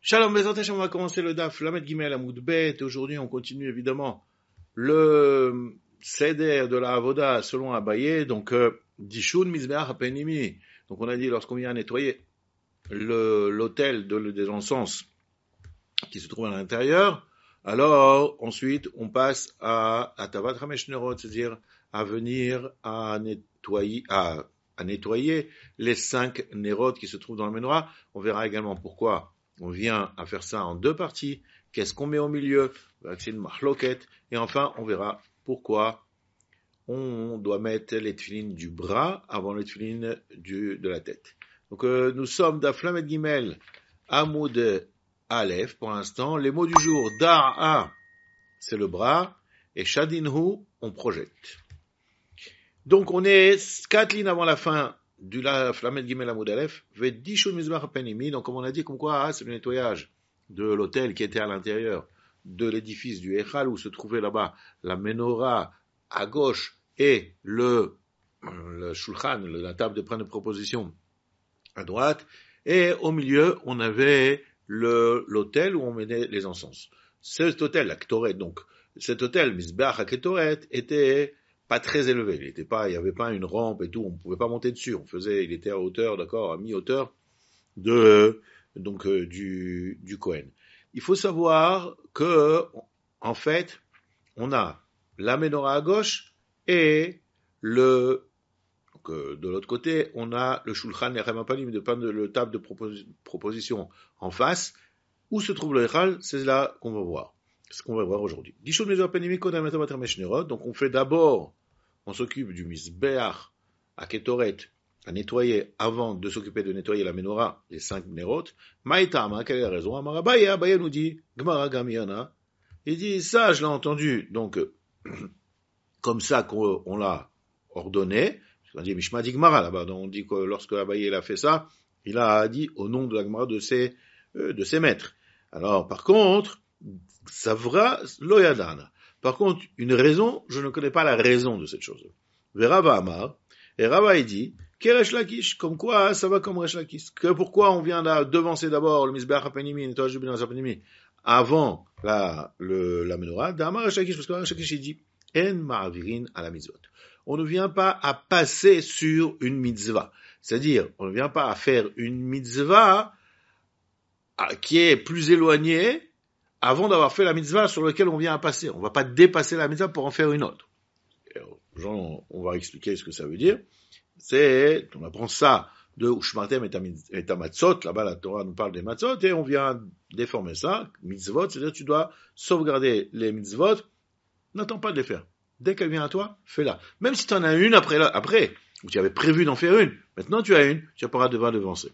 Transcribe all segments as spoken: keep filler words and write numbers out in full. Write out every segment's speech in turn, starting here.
Shalom Bezrat Hashem, on va commencer le Daf Lamed Gimel Amoud Bet. Aujourd'hui, on continue évidemment le Seder de la Avoda selon Abaye. Donc, euh, Dishun Mizbeach Hapenimi. Donc, on a dit lorsqu'on vient nettoyer le, l'autel de, des encens qui se trouve à l'intérieur, alors ensuite on passe à Atavat Hamesh Nerot, c'est-à-dire à venir à nettoyer, à, à nettoyer les cinq Nerot qui se trouvent dans le menorah. On verra également pourquoi on vient à faire ça en deux parties. Qu'est-ce qu'on met au milieu? C'est une mahloket. Et enfin, on verra pourquoi on doit mettre les tefilines du bras avant les tefilines du, de la tête. Donc, euh, nous sommes d'Aflamet Gimel, Amoud Aleph, pour l'instant. Les mots du jour, Dar'a, c'est le bras, et Shadinhu, on projette. Donc, on est quatre lignes avant la fin du Flamet Gimel Amoud Aleph, Vedishun Mizbach Penimi. Donc, comme on a dit, comme quoi, ah, c'est le nettoyage de l'autel qui était à l'intérieur de l'édifice du Echal, où se trouvait là-bas la menorah à gauche et le, le shulchan, la table de prendre de proposition à droite. Et au milieu, on avait le, l'autel où on mettait les encens. Cet autel, la Ketoret, donc, cet autel, Mizbach à Ketoret, était pas très élevé, il était pas, il y avait pas une rampe et tout, on pouvait pas monter dessus, on faisait, il était à hauteur, d'accord, à mi-hauteur de, donc, euh, du, du Kohen. Il faut savoir que, en fait, on a la menorah à gauche et le, donc, euh, de l'autre côté, on a le shulchan et remapalim, de pain de le table de propos, proposition en face. Où se trouve le Echal? C'est là qu'on va voir. C'est ce qu'on va voir aujourd'hui. Donc on fait d'abord, on s'occupe du Mizbeach à Ketoret, à nettoyer, avant de s'occuper de nettoyer la menorah, les cinq Nerot. Maïtama, quelle est la raison? Amar Abaye, Abaye nous dit, Gmara Gamiyana. Il dit, ça je l'ai entendu, donc, comme ça qu'on on l'a ordonné. On dit Mishma di Gmara là-bas, donc on dit que lorsque Abaye a fait ça, il a dit au nom de la Gmara de ses, euh, de ses maîtres. Alors, par contre, Savra Loyadana. Par contre, une raison, je ne connais pas la raison de cette chose. Verava Amar, et Rava il dit, Keresh Lakish, comme quoi ça va comme Resh Lakish. Que pourquoi on vient là devancer d'abord le Mizbeach HaPenimi, le nettoyage du Binaz HaPenimi, avant la, le, la menorah, d'Amar Resh Lakish, parce que Resh Lakish il dit, En Ma'avirin à la mitzvot. On ne vient pas à passer sur une mitzvah. C'est-à-dire, on ne vient pas à faire une mitzvah qui est plus éloignée avant d'avoir fait la mitzvah sur laquelle on vient à passer. On ne va pas dépasser la mitzvah pour en faire une autre. Genre, on va expliquer ce que ça veut dire. C'est, on apprend ça de Ushmartem et Tamatzot, là-bas la Torah nous parle des matzot, et on vient déformer ça, mitzvot, c'est-à-dire tu dois sauvegarder les mitzvot, n'attends pas de les faire. Dès qu'elle vient à toi, fais-la. Même si tu en as une après, là, après, ou tu avais prévu d'en faire une, maintenant tu as une, tu n'as pas de devancer.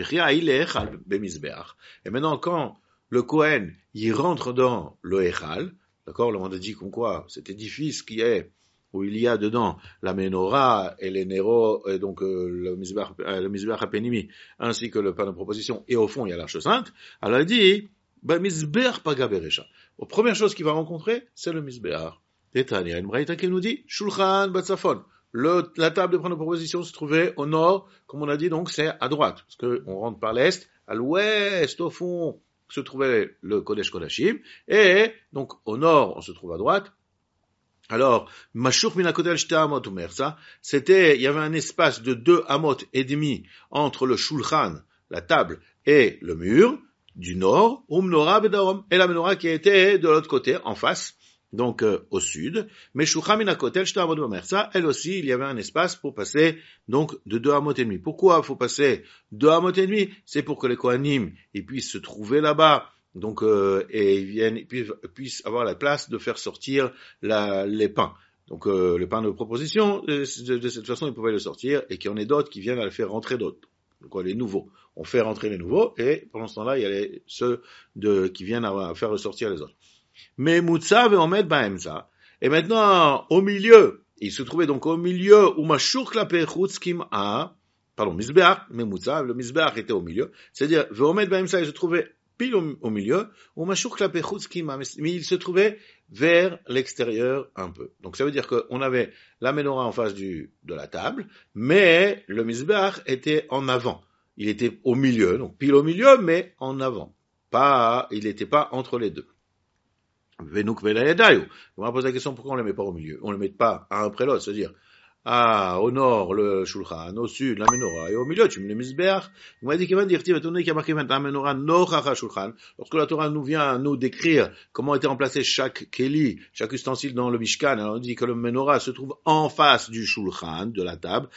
Et maintenant, quand le Kohen, il rentre dans le Echal, d'accord, là on a dit comme quoi, cet édifice qui est, où il y a dedans la menorah et les Nero, et donc euh, le Mizbeach euh, le Mizbeach HaPenimi, ainsi que le pain de proposition, et au fond il y a l'Arche Sainte, alors il dit, bah, Mizbeach Pagaberesha. La première chose qu'il va rencontrer, c'est le Mizbeach. Et il y a une braïta qui nous dit, Shulchan Batsafon. Le, la table de prendre de proposition se trouvait au nord, comme on a dit, donc c'est à droite, parce que on rentre par l'est, à l'ouest, au fond, se trouvait le Kodesh Kodashim, et donc au nord, on se trouve à droite. Alors, Mashur mina kotel shte amot umer, ça, c'était, il y avait un espace de deux amot et demi entre le shulchan, la table, et le mur du nord, umnora bedarom, et la menorah qui était de l'autre côté, en face, donc euh, au sud. Mais shulchan mina kotel shte amot umer, ça, elle aussi, il y avait un espace pour passer donc de deux amot et demi. Pourquoi il faut passer deux amot et demi? C'est pour que les kohanim ils puissent se trouver là-bas. Donc, euh, et ils viennent, ils puissent, puissent avoir la place de faire sortir la, les pains. Donc, euh, les pains de proposition, de, de, de cette façon, ils pouvaient le sortir, et qu'il y en ait d'autres qui viennent à le faire rentrer d'autres. Donc, les nouveaux. On fait rentrer les nouveaux, et pendant ce temps-là, il y a les, ceux de, qui viennent à, à faire ressortir les autres. Mais Moutsa veut en mettre Baemza. Et maintenant, au milieu, il se trouvait donc au milieu, où Mashur Klape Chutzkim a, pardon, Mizbeach, mais Moutsa, le Mizbeach était au milieu. C'est-à-dire, veut en mettre Baemza, il se trouvait pile au, au milieu, mais il se trouvait vers l'extérieur un peu. Donc ça veut dire qu'on avait la menorah en face du, de la table, mais le Mizbeach était en avant. Il était au milieu, donc pile au milieu, mais en avant. pas, il n'était pas entre les deux. Venuk velayadayu. On va poser la question pourquoi on ne les met pas au milieu. On ne les met pas un après l'autre, c'est-à-dire, ah, au nord, le shulchan, au sud, la menorah, et au milieu, tu mets le misbeach. Il m'a dit qu'il va dire, étant donné qu'il y a marqué maintenant la menorah, nochacha shulchan, lorsque la Torah nous vient nous décrire comment était remplacé chaque keli, chaque ustensile dans le mishkan, alors on dit que le menorah se trouve en face du shulchan, de la table,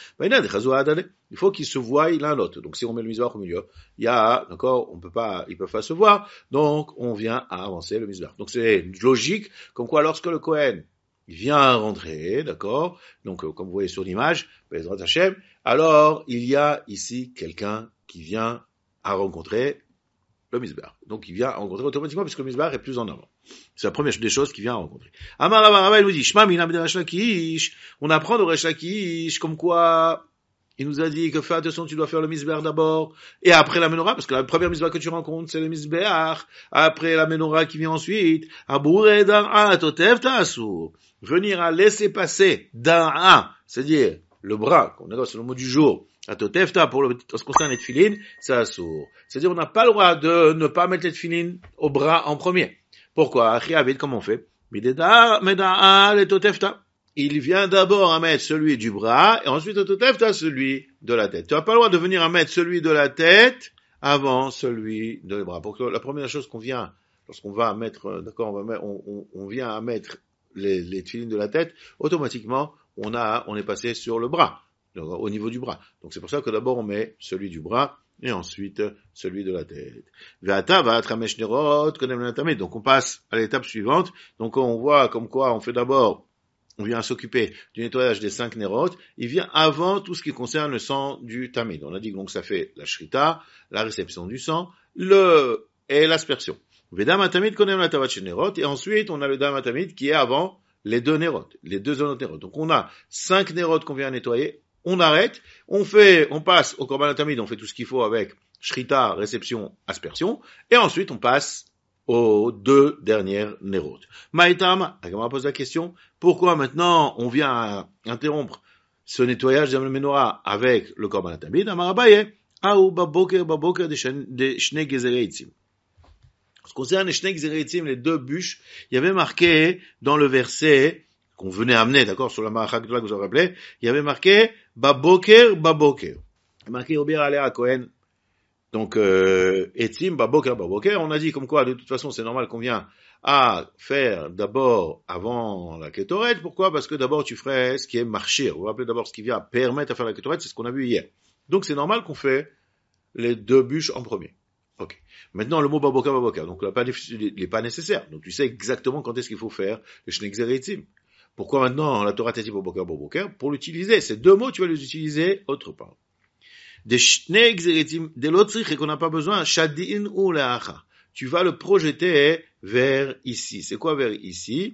il faut qu'ils se voient l'un l'autre. Donc si on met le misbeach au milieu, il y a, d'accord, on peut pas, ils peuvent pas se voir, donc on vient à avancer le misbeach. Donc c'est logique, comme quoi lorsque le Kohen il vient rentrer, d'accord, donc euh, comme vous voyez sur l'image, Bezrat Hashem, alors il y a ici quelqu'un qui vient à rencontrer le misbar. Donc il vient à rencontrer automatiquement puisque le misbar est plus en avant. C'est la première des choses qu'il vient à rencontrer. Amar Abaraba, il nous dit, Shma minam de Resh Lakish, on apprend de Resh Lakish comme quoi il nous a dit que fais attention, tu dois faire le misbar d'abord, et après la menorah, parce que la première misbar que tu rencontres, c'est le misbar, après la menorah qui vient ensuite, Aboure dar'a totev ta'asur, venir à laisser passer dar'a, c'est-à-dire le bras, c'est le mot du jour, à totevta, pour le, en ce qui concerne les tefilines, c'est asur. C'est-à-dire on n'a pas le droit de ne pas mettre les tefilines au bras en premier. Pourquoi? Achi Avid, comment on fait? Mideda, meda'a, le totevta. Il vient d'abord à mettre celui du bras, et ensuite, au total, tu as celui de la tête. Tu n'as pas le droit de venir à mettre celui de la tête avant celui de les bras. Pour que la première chose qu'on vient, lorsqu'on va mettre, d'accord, on va mettre, on, on, on vient à mettre les, les tefilines de la tête, automatiquement, on a, on est passé sur le bras, donc, au niveau du bras. Donc, c'est pour ça que d'abord, on met celui du bras, et ensuite, celui de la tête. Ve'ata va'atramesh nerot, kodem l'atamet. Donc, on passe à l'étape suivante. Donc, on voit comme quoi on fait d'abord on vient s'occuper du nettoyage des cinq nérotes, il vient avant tout ce qui concerne le sang du tamid. On a dit donc ça fait la shrita, la réception du sang, le, et l'aspersion. Vedam tamid konem la tavat nérotes, et ensuite on a le dam tamid qui est avant les deux nérotes, les deux autres nérotes. Donc on a cinq nérotes qu'on vient nettoyer, on arrête, on fait, on passe au korban tamid, on fait tout ce qu'il faut avec shrita, réception, aspersion, et ensuite on passe aux deux dernières nérotes. Maïtam, on pose la question, pourquoi maintenant on vient interrompre ce nettoyage de la menorah avec le korban tamid? Amar Abaye, Aou baboker baboker de shnei gezerei etzim. En ce qui concerne les shnei gezerei etzim, les deux bûches, il y avait marqué dans le verset qu'on venait amener, d'accord, sur la marachak que vous avez rappelé, il y avait marqué baboker baboker. Marqué Ober Alea Kohen. Donc, euh, etzim, baboker, baboker, on a dit comme quoi, de toute façon, c'est normal qu'on vient à faire d'abord avant la kétoret. Pourquoi? Parce que d'abord, tu ferais ce qui est marchir. Vous vous rappelez d'abord ce qui vient permettre à faire la kétoret, c'est ce qu'on a vu hier. Donc, c'est normal qu'on fait les deux bûches en premier. Ok. Maintenant, le mot baboker, baboker. Donc, il n'est pas nécessaire. Donc, tu sais exactement quand est-ce qu'il faut faire le shnei gezerei etzim. Pourquoi maintenant la Torah t'a dit baboker, baboker? Pour l'utiliser. Ces deux mots, tu vas les utiliser autre part. Des shnei gezerei etzim, des lotzrich, et qu'on n'a pas besoin, shadin ou le'acha. Tu vas le projeter vers ici. C'est quoi vers ici?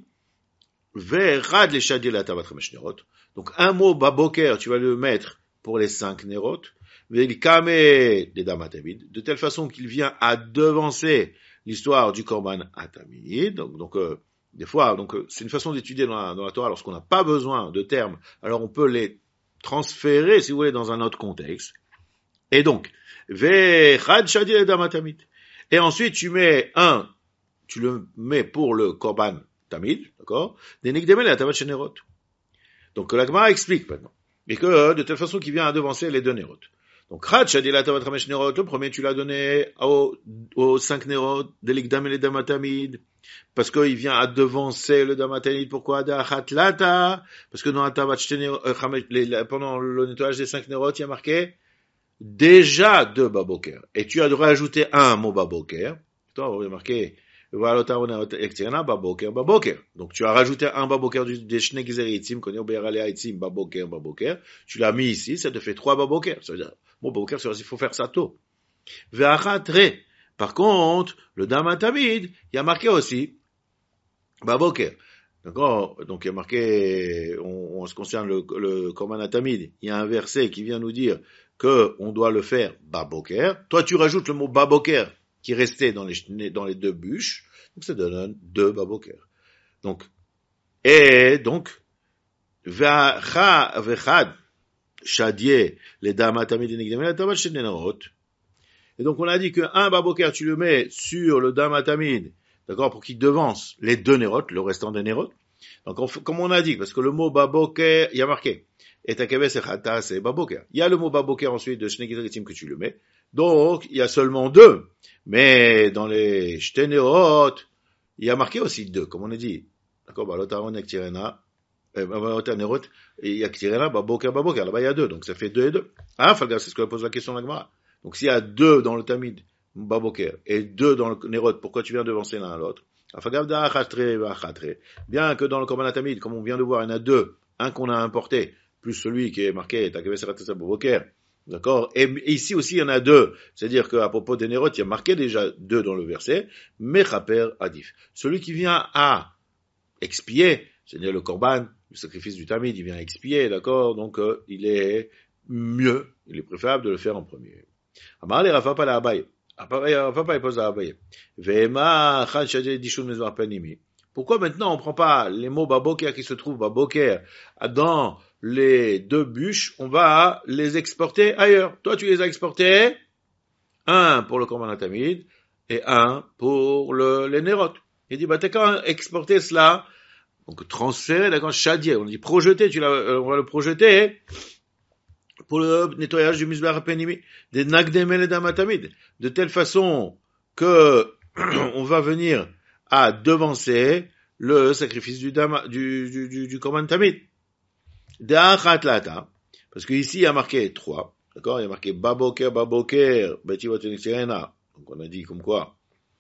Vers rad le shadir la tavat chamesh nerot. Donc, un mot baboker, tu vas le mettre pour les cinq nerot. Ve'ilkame des damat tamid. De telle façon qu'il vient à devancer l'histoire du korban atamid. Donc, donc, euh, des fois, donc, euh, c'est une façon d'étudier dans la, dans la Torah lorsqu'on n'a pas besoin de termes. Alors, on peut les transférer, si vous voulez, dans un autre contexte. Et donc, ve'chad shadir damat tamid. Et ensuite, tu mets un, tu le mets pour le korban tamid, d'accord? Des nikdemel et atavat shenerot. Donc, la Gemara explique maintenant. Et que, de telle façon qu'il vient à devancer les deux nerot. Donc, chad shadil atavat chamesh nerot, le premier, tu l'as donné aux, aux cinq nerot, des nikdemel et damat tamid. Parce qu'il vient à devancer le damat tamid. Pourquoi? Da'achat lata. Parce que dans atavat shenerot, euh, pendant le nettoyage des cinq nerot, il y a marqué déjà deux baboker. Et tu as de rajouter un mot baboker. Toi, vous avez marqué, baboker, baboker. Donc, tu as rajouté un baboker des shnei gezerei etzim, qu'on est au beralea etzim, baboker, baboker. Tu l'as mis ici, ça te fait trois baboker. Ça veut dire, bon, baboker, il faut faire ça tôt. Ve'achatre. Par contre, le damat tamid, il y a marqué aussi, baboker. D'accord? Donc, il y a marqué, on, on se concerne le, le korban tamid, il y a un verset qui vient nous dire que on doit le faire baboker. Toi, tu rajoutes le mot baboker qui restait dans les, dans les deux bûches. Donc, ça donne deux baboker. Donc, et donc, v'chad shadie les damat tamid nigdemel atavat shenerot. Et donc on a dit qu'un baboker, tu le mets sur le damatamid, d'accord, pour qu'il devance les deux nérotes, le restant des nérotes. Donc on, comme on a dit, parce que le mot baboker, il y a marqué, et takebe sechata, c'est baboker. Il y a le mot baboker ensuite de shnegizritim que tu le mets. Donc il y a seulement deux. Mais dans les shtenérot, il y a marqué aussi deux, comme on a dit. D'accord, balotaron yaktirena, balotanerot, et yaktirena, baboker, baboker. Là-bas il y a deux, donc ça fait deux et deux. Ah, Falga, c'est ce que pose la question de la Gemara. Donc s'il y a deux dans le tamid, baboker, et deux dans le nérot, pourquoi tu viens devancer l'un à l'autre? Bien que dans le korban tamid, comme on vient de voir, il y en a deux, un qu'on a importé, plus celui qui est marqué, d'accord? Et ici aussi, il y en a deux. C'est-à-dire qu'à propos des nérotes, il y a marqué déjà deux dans le verset, Mechaper Adif. Celui qui vient à expier, c'est-à-dire le korban, le sacrifice du tamid, il vient expier, d'accord? Donc, euh, il est mieux, il est préférable de le faire en premier. Amar le Rafa Pala Abaye. Rafa il pose à Abaye. Vema Chad Dishun Mezvar Panimi. Pourquoi maintenant on prend pas les mots baboker qui se trouvent baboker dans les deux bûches, on va les exporter ailleurs. Toi tu les as exportés, un pour le korban tamid et un pour le, les nérotes. Il dit, bah t'as qu'à exporter cela, donc transférer, d'accord, chadier, on dit projeter, tu l'as, on va le projeter pour le nettoyage du misbeh penimi, des nagdemel et damatamid, de telle façon que on va venir à devancer le sacrifice du dama, du, du, du, du korban tamid. Da'achat lata, parce que ici il y a marqué trois, d'accord, il y a marqué baboker, baboker, betivot yaktirena, donc on a dit comme quoi,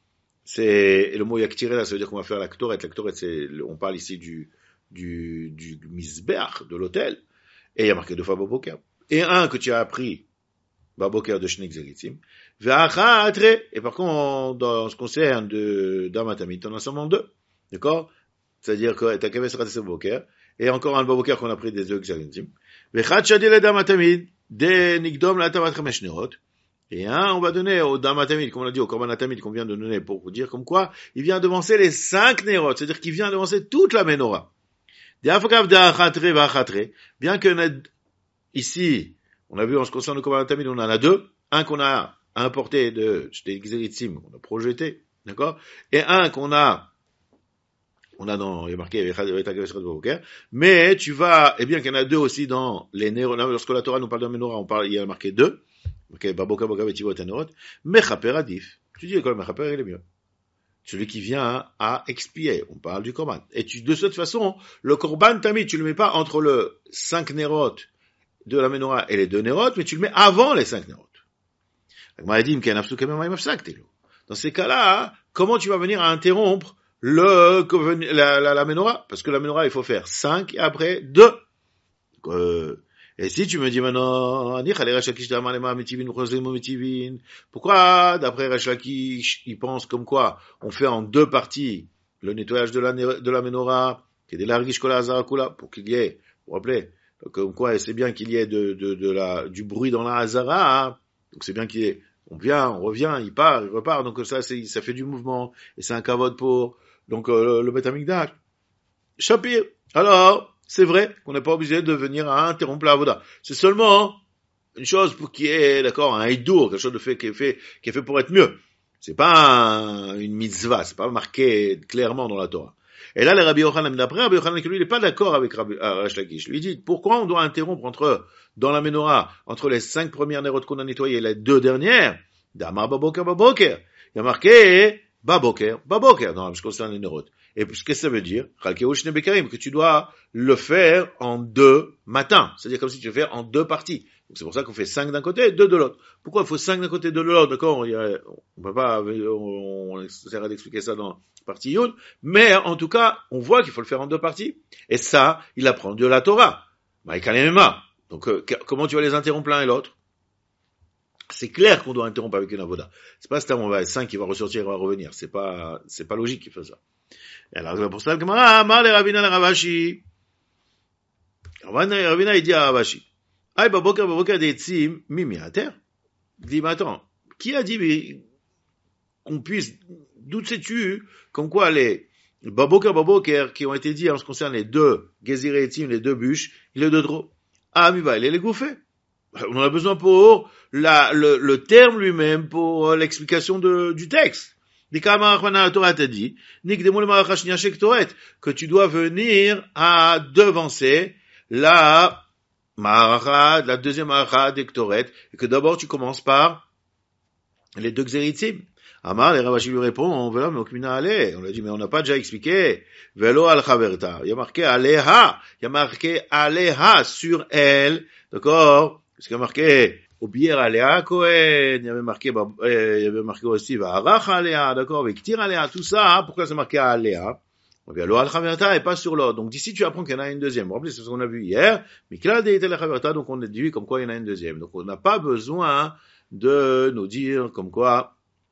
c'est, le mot yaktirena, ça veut dire qu'on va faire la ktoret, la ktoret c'est, on parle ici du, du, du misbeach, de l'autel, et il y a marqué deux fois baboker. Et un que tu as appris, baboker de shnik zeritzim, ve'achatre, et par contre, dans ce qui concerne de damatamid, on a seulement deux, d'accord? C'est-à-dire que t'as qu'à faire ce baboker, et encore un baboker qu'on a pris des deux zeritzim, ve'chat shadil le damatamid, de nikdom la tamat chamesh nerot, et un, on va donner au damatamid, comme on a dit, au korban tamid qu'on vient de donner pour dire comme quoi, il vient devancer les cinq nerot, c'est-à-dire qu'il vient devancer toute la menorah. De'afakav da'achatre ve'achatre, bien que ici, on a vu en ce qui concerne le korban tamid, on en a deux. Un qu'on a importé de chez Xeritzim, qu'on a projeté, d'accord? Et un qu'on a, on a dans, il y a marqué, mais tu vas, et bien qu'il y en a deux aussi dans les nérotes, lorsque la Torah nous parle de menorah, on parle, il y a marqué deux. Ok, baboka, baboka, betivot, anerot. Mechaper adif. Tu dis, quoi, mechaper, il est mieux. Celui qui vient à expier. On parle du korban. Et tu, de cette façon, le korban tamid, tu le mets pas entre le cinq nérotes de la menorah et les deux nérotes, mais tu le mets avant les cinq nérotes. Dans ces cas-là, comment tu vas venir à interrompre le, la, la, la menorah? Parce que la menorah, il faut faire cinq et après deux. Euh, et si tu me dis maintenant, pourquoi, d'après Resh Lakish, il pense comme quoi on fait en deux parties le nettoyage de la, de la menorah, pour qu'il y ait, vous vous rappelez, comme quoi c'est bien qu'il y ait de, de, de la, du bruit dans la Hazara, hein. Donc c'est bien qu'il y ait, on vient, on revient, il part, il repart, donc ça, c'est, ça fait du mouvement, et c'est un kavod pour, donc, euh, le, le Beth Amikdash. Shapir. Alors, c'est vrai qu'on n'est pas obligé de venir à interrompre la avoda. C'est seulement une chose pour qu'il y ait, d'accord, un hidour, quelque chose de fait, qui est fait, qui est fait pour être mieux. C'est pas un, une mitzvah, c'est pas marqué clairement dans la Torah. Et là, le Rabbi Yochanan, d'après Rabbi Yochanan, lui, il n'est pas d'accord avec Rabbi Resh Lakish. Lui dit, pourquoi on doit interrompre entre, dans la menorah, entre les cinq premières nérotes qu'on a nettoyées et les deux dernières? Damar baboker, baboker. Il y a marqué, baboker, baboker, dans ce qui concerne les nérotes. Et qu'est-ce que ça veut dire? Que tu dois le faire en deux matins. C'est-à-dire comme si tu le fais en deux parties. Donc c'est pour ça qu'on fait cinq d'un côté et deux de l'autre. Pourquoi il faut cinq d'un côté et deux de l'autre? D'accord, il y a, on peut pas, on, on essaiera d'expliquer ça dans partie Yud. Mais en tout cas, on voit qu'il faut le faire en deux parties. Et ça, il apprend de la Torah. Donc euh, comment tu vas les interrompre l'un et l'autre? C'est clair qu'on doit interrompre avec une avoda. C'est pas ça, on va cinq qui va ressortir et va revenir. C'est pas, c'est pas logique qu'il fasse ça. Et alors, pour ça, le Gemara, Amar le Ravina le Ravashi. Ravina, il dit à Ravashi. Aïe, baboka, baboka, des tzim, mimi à terre. Il dit, mais attends, qui a dit, mais, qu'on puisse, d'où sais-tu, comme quoi les, baboka, baboka, qui ont été dit en ce qui concerne les deux, geziré et tzim, les deux bûches, il est de trop. Ah, mi va, il est les gouffés. On en a besoin pour la, le, le terme lui-même, pour l'explication de, du texte. La Torah t'a dit que tu dois venir à devancer la Ma'aracha, la deuxième Ma'aracha des Ktoret, et que d'abord tu commences par les deux Xeritzim. Amar, les Ravashi lui répond, on veut mais on a dit, mais on n'a pas déjà expliqué. Velo al Chaverta. Il y a marqué Aleha. Il y a marqué Aleha sur elle. D'accord? Parce qu'il y a marqué Obier Alea Kohen, il y avait marqué, euh, il y avait marqué aussi Va'arach Alea, d'accord, Vektir Alea, tout ça, hein, pourquoi c'est marqué Alea? On vient l'Oal Chaverta et pas sur l'autre. Donc d'ici tu apprends qu'il y en a une deuxième. Rappelez, c'est ce qu'on a vu hier. Mikla Deite la Chaverta, donc on a dit comme quoi il y en a une deuxième. Donc on n'a pas besoin de nous dire comme quoi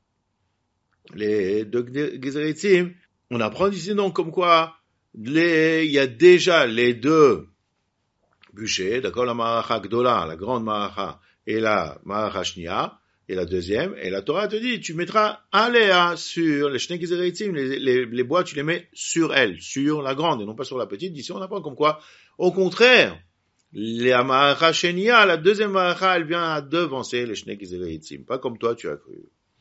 les deux Gezeritzim, on apprend d'ici donc comme quoi les, il y a déjà les deux bûchers, d'accord, la Ma'aracha Gdola, la grande Ma'aracha, et la Ma'aracha Shnia, et la deuxième, et la Torah te dit, tu mettras Aléa sur les Shnei Gezeritzim, les, les, les bois, tu les mets sur elle, sur la grande, et non pas sur la petite. D'ici on apprend comme quoi, au contraire, la Ma'aracha Shnia, la deuxième Ma'aracha, elle vient à devancer les Shnei Gezeritzim, pas comme toi tu as cru.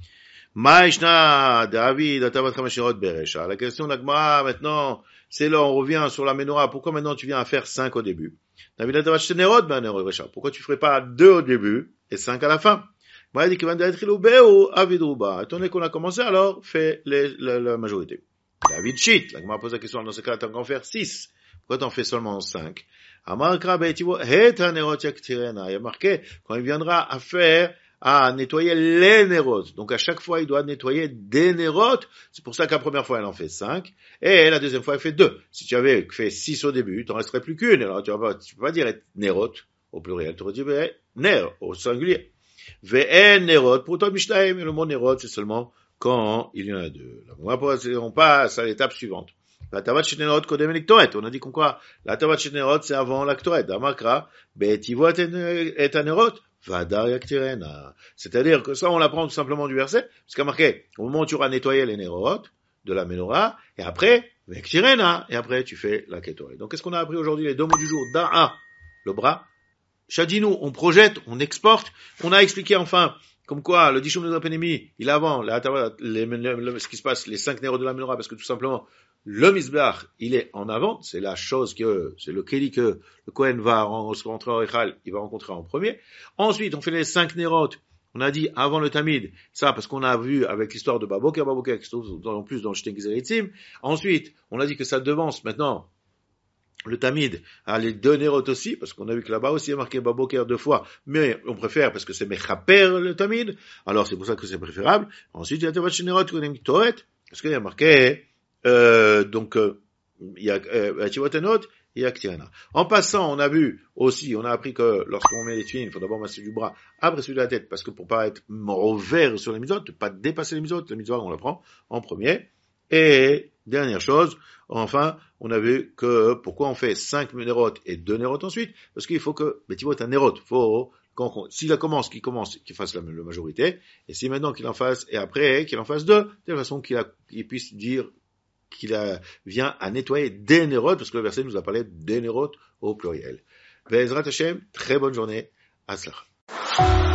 Ma'ishna David Atavat Chamashirot Beresha. La question d'Agmara maintenant, c'est là on revient sur la menorah. Pourquoi maintenant tu viens à faire cinq au début? David Atavat Shnerot Beresha. Pourquoi tu ferais pas deux au début et cinq à la fin? Moi, il dit qu'il va être Ilubeu Avidruba. Étant donné qu'on a commencé, alors fais les, la, la majorité. David Shit. L'Agmara pose la question dans ce cas, t'en qu'en faire six. Pourquoi t'en fais seulement cinq? Amar Krabbe Tivo Het Nerot Yaktirena. Il y a marqué quand il viendra à faire à nettoyer les nérotes. Donc à chaque fois, il doit nettoyer des nérotes. C'est pour ça qu'à la première fois, elle en fait cinq. Et la deuxième fois, elle fait deux. Si tu avais fait six au début, il t'en resterait plus qu'une. Alors tu vas pas, tu peux pas dire nérote au pluriel. Tu aurais dit ner au singulier. V'en nérot. Pour toi, Mishnayim, le mot nérot, c'est seulement quand il y en a deux. On passe à l'étape suivante. La tavat shenerot kodem lektoret. On a dit qu'on quoi? La tavat shenerot, c'est avant la ktoret. Damakra, be'tivot et anerot. Vadar yaktirena. C'est-à-dire que ça, on l'apprend tout simplement du verset, parce qu'il y a marqué, au moment où tu auras nettoyé les nérot de la menorah, et après, yaktirena, et après, tu fais la ketoret. Donc, qu'est-ce qu'on a appris aujourd'hui? Les deux mots du jour. Da'a, le bras. Shadinu, on projette, on exporte. On a expliqué enfin, comme quoi, le Dishum de Penemi, il a avant, la, les, le, ce qui se passe, les cinq nérot de la menorah, parce que tout simplement, le misbach, il est en avant, c'est la chose que, c'est le kéli que le Kohen va rentrer en Echal, il va rencontrer en premier. Ensuite, on fait les cinq nérotes. On a dit avant le Tamid, ça parce qu'on a vu avec l'histoire de Baboker, Baboker, qui se trouve en plus dans le Shtei Gezeritzim. Ensuite, on a dit que ça devance maintenant le Tamid à les deux nérotes aussi, parce qu'on a vu que là-bas aussi il y a marqué Baboker deux fois, mais on préfère parce que c'est Mechaper le Tamid, alors c'est pour ça que c'est préférable. Ensuite, il y a Tevat Shenerot, Toret, parce qu'il y a marqué Euh, donc, euh, il y a Ativotanot et Yaktirena. En passant, on a vu aussi, on a appris que lorsqu'on met les tuiles, il faut d'abord masser du bras, après celui de la tête, parce que pour pas être revers sur les misotes, pas dépasser les misotes, les misotes on la prend en premier. Et dernière chose, enfin, on a vu que pourquoi on fait cinq nérotes et deux nérotes ensuite, parce qu'il faut que Betivot un nérote, faut quand, s'il a commence, qu'il commence, qu'il fasse la, la majorité, et si maintenant qu'il en fasse, et après qu'il en fasse deux, de telle façon qu'il, a, qu'il puisse dire qu'il a, vient à nettoyer des nérotes, parce que le verset nous a parlé des nérotes au pluriel. Be'ezrat Hashem, très bonne journée. Aslach.